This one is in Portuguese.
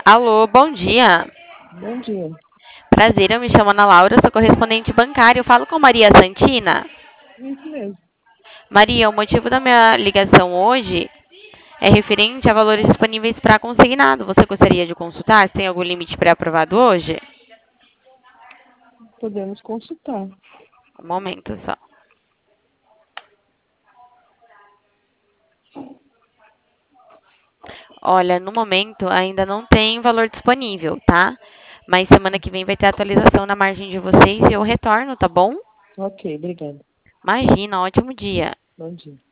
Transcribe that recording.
Alô, bom dia. Bom dia. Prazer, eu me chamo Ana Laura, sou correspondente bancário. Eu falo com Maria Santina. Isso mesmo. Maria, o motivo da minha ligação hoje é referente a valores disponíveis para consignado. Você gostaria de consultar se tem algum limite pré-aprovado hoje? Podemos consultar. Um momento só. Olha, no momento ainda não tem valor disponível, tá? Mas semana que vem vai ter atualização na margem de vocês e eu retorno, tá bom? Ok, obrigada. Imagina, ótimo dia. Bom dia.